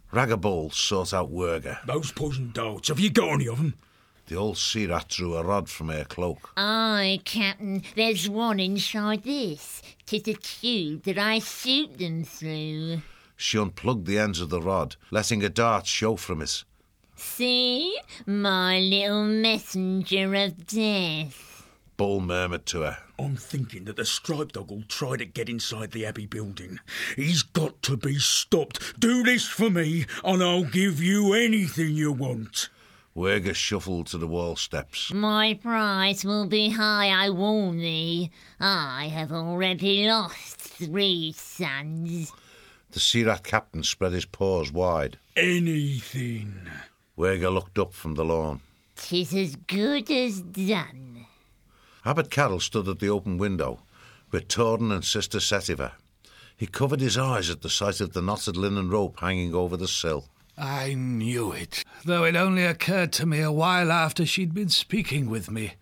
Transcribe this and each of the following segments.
Ragabol sought out Werger. Those poison darts, have you got any of them? The old sea rat drew a rod from her cloak. Aye, Captain, there's one inside this. 'Tis a tube that I shoot them through. She unplugged the ends of the rod, letting a dart show from it. See? My little messenger of death. Bull murmured to her. I'm thinking that the striped dog will try to get inside the Abbey building. He's got to be stopped. Do this for me, and I'll give you anything you want. Werger shuffled to the wall steps. My price will be high, I warn thee. I have already lost 3 sons. The sea rat captain spread his paws wide. Anything. Werger looked up from the lawn. 'Tis as good as done. Abbot Carroll stood at the open window with Torden and Sister Setiva. He covered his eyes at the sight of the knotted linen rope hanging over the sill. I knew it, though it only occurred to me a while after she'd been speaking with me.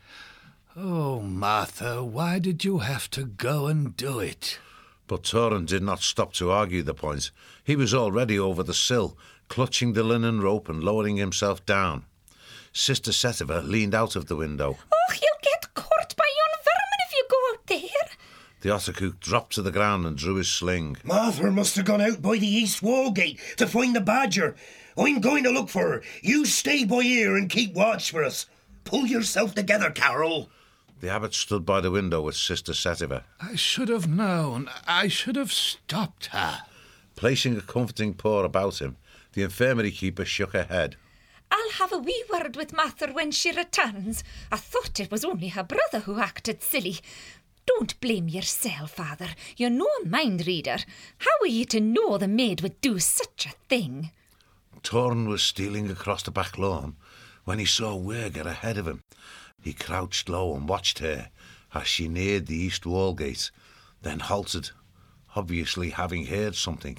Oh, Martha, why did you have to go and do it? But Torren did not stop to argue the point. He was already over the sill, clutching the linen rope and lowering himself down. Sister Setiva leaned out of the window. Oh, you'll get caught by yon vermin if you go out there. The Otterkook dropped to the ground and drew his sling. Martha must have gone out by the east wall gate to find the badger. I'm going to look for her. You stay by here and keep watch for us. Pull yourself together, Carol. The abbot stood by the window with Sister Setiva. I should have known. I should have stopped her. Placing a comforting paw about him, the infirmary keeper shook her head. I'll have a wee word with Martha when she returns. I thought it was only her brother who acted silly. Don't blame yourself, Father. You're no mind reader. How are you to know the maid would do such a thing? Torren was stealing across the back lawn when he saw Werger ahead of him. He crouched low and watched her as she neared the east wall gate, then halted, obviously having heard something.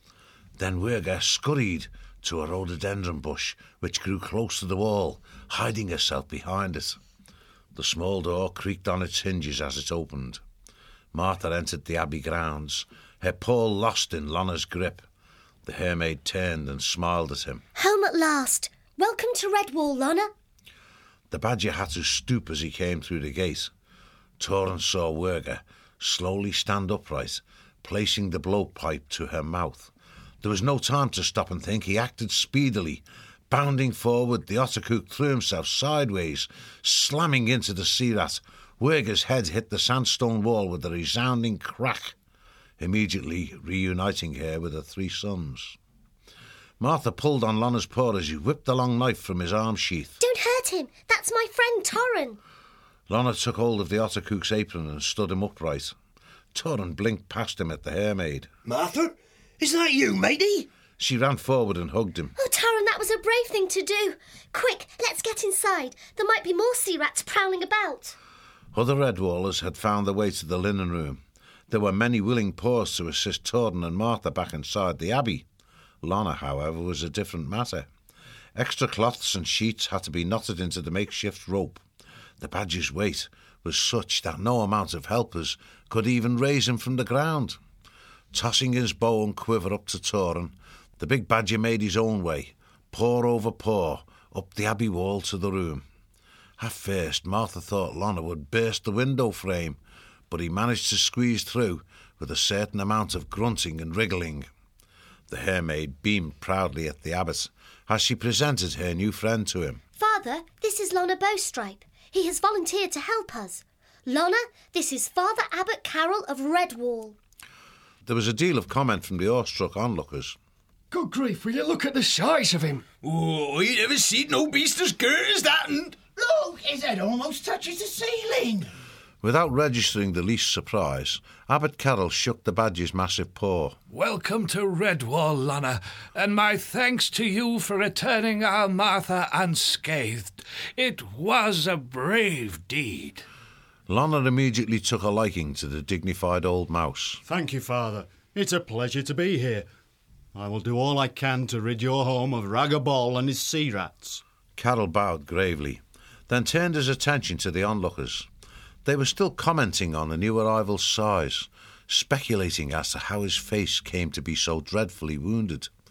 Then Werger scurried to a rhododendron bush which grew close to the wall, hiding herself behind it. The small door creaked on its hinges as it opened. Martha entered the abbey grounds, her paw lost in Lonna's grip. The hermaid turned and smiled at him. Home at last. Welcome to Redwall, Lonna. The badger had to stoop as he came through the gate. Torren saw Werger slowly stand upright, placing the blowpipe to her mouth. There was no time to stop and think. He acted speedily. Bounding forward, the Otterkook threw himself sideways, slamming into the sea rat. Werger's head hit the sandstone wall with a resounding crack, immediately reuniting her with her 3 sons. Martha pulled on Lonna's paw as he whipped the long knife from his arm sheath. Don't hurt him. That's my friend Torren. Lonna took hold of the Otterkook's apron and stood him upright. Torren blinked past him at the hermaid. Martha, is that you, matey? She ran forward and hugged him. Oh, Torren, that was a brave thing to do. Quick, let's get inside. There might be more sea rats prowling about. Other Redwallers had found their way to the linen room. There were many willing paws to assist Torren and Martha back inside the abbey. Lonna, however, was a different matter. Extra cloths and sheets had to be knotted into the makeshift rope. The badger's weight was such that no amount of helpers could even raise him from the ground. Tossing his bow and quiver up to Torren, the big badger made his own way, paw over paw, up the abbey wall to the room. At first, Martha thought Lonna would burst the window frame, but he managed to squeeze through with a certain amount of grunting and wriggling. The hermaid beamed proudly at the abbot as she presented her new friend to him. Father, this is Lonna Bowstripe. He has volunteered to help us. Lonna, this is Father Abbot Carroll of Redwall. There was a deal of comment from the awestruck onlookers. Good grief, will you look at the size of him? Oh, I ain't ever seen no beast as good as that. And look, his head almost touches the ceiling. Without registering the least surprise, Abbot Carroll shook the badger's massive paw. Welcome to Redwall, Lonna, and my thanks to you for returning our Martha unscathed. It was a brave deed. Lonna immediately took a liking to the dignified old mouse. Thank you, Father. It's a pleasure to be here. I will do all I can to rid your home of Ragabol and his sea rats. Carroll bowed gravely, then turned his attention to the onlookers. They were still commenting on the new arrival's size, speculating as to how his face came to be so dreadfully wounded.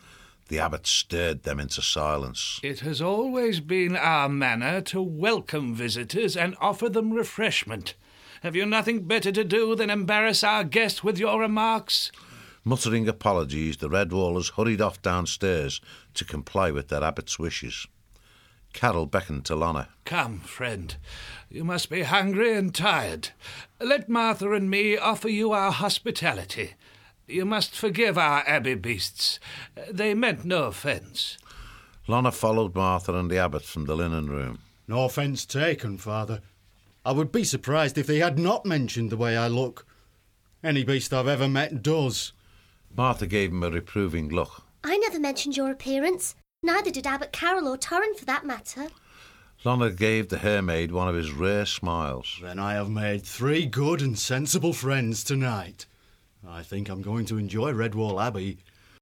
The abbot stared them into silence. It has always been our manner to welcome visitors and offer them refreshment. Have you nothing better to do than embarrass our guest with your remarks? Muttering apologies, the Redwallers hurried off downstairs to comply with their abbot's wishes. Carol beckoned to Lonna. Come, friend. You must be hungry and tired. Let Martha and me offer you our hospitality. You must forgive our abbey beasts. They meant no offence. Lonna followed Martha and the abbot from the linen room. No offence taken, Father. I would be surprised if they had not mentioned the way I look. Any beast I've ever met does. Martha gave him a reproving look. I never mentioned your appearance. Neither did Abbot Carol or Torrin, for that matter. Lonna gave the hermaid one of his rare smiles. Then I have made 3 good and sensible friends tonight. I think I'm going to enjoy Redwall Abbey